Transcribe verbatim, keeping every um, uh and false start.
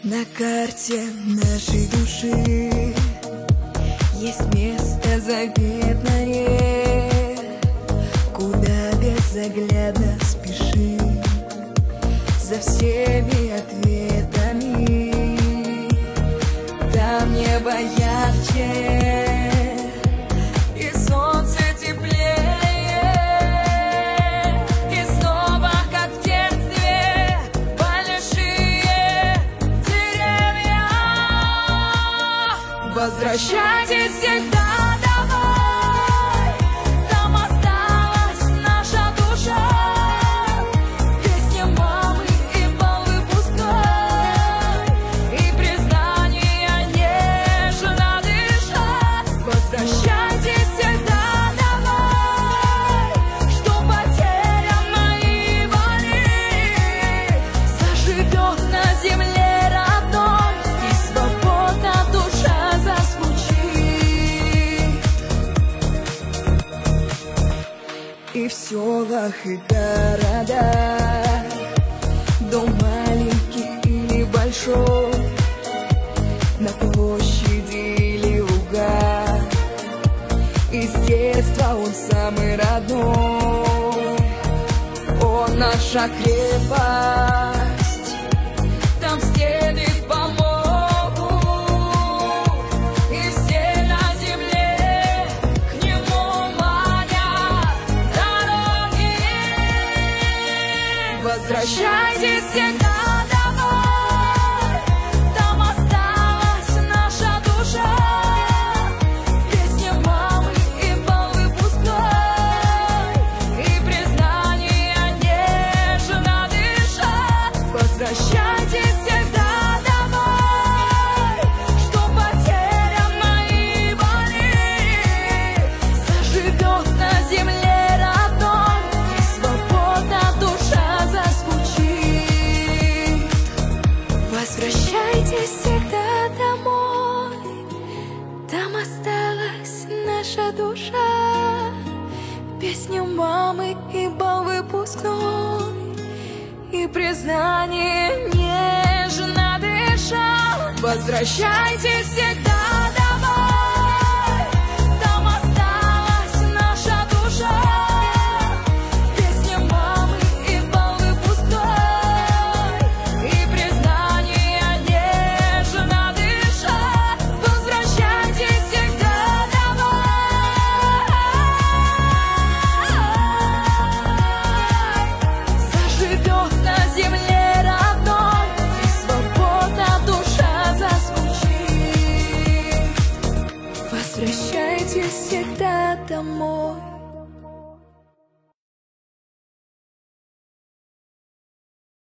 На карте нашей души есть место заветное, куда безоглядно спешим за всеми ответами. Там небо ярче и солнце теплее, и снова, как в детстве, большие деревья. Возвращайтесь всегда домой, там осталась наша душа. Песня мамы и бал выпускной, и признания нежно дышат. Возвращайтесь всегда домой, что потерянной боли заживет на земле родной, и свободна душа зазвучит. И в селах и городах, дом маленький или большой, на площади или лугах, и с детства он самый родной. Он наша крепость, там стены помогут, и все на земле к нему манят дороги. Возвращайтесь всегда домой, там осталась наша душа. Песня мамы и бал выпускной, и признания нежно дышат. Возвращайтесь всегда домой, что потерянной боли заживет на земле родной, и свободна душа зазвучит. Возвращайтесь всегда домой, там осталась наша душа. Песня мамы и бал выпускной, и признание нежно дышат. Возвращайтесь всегда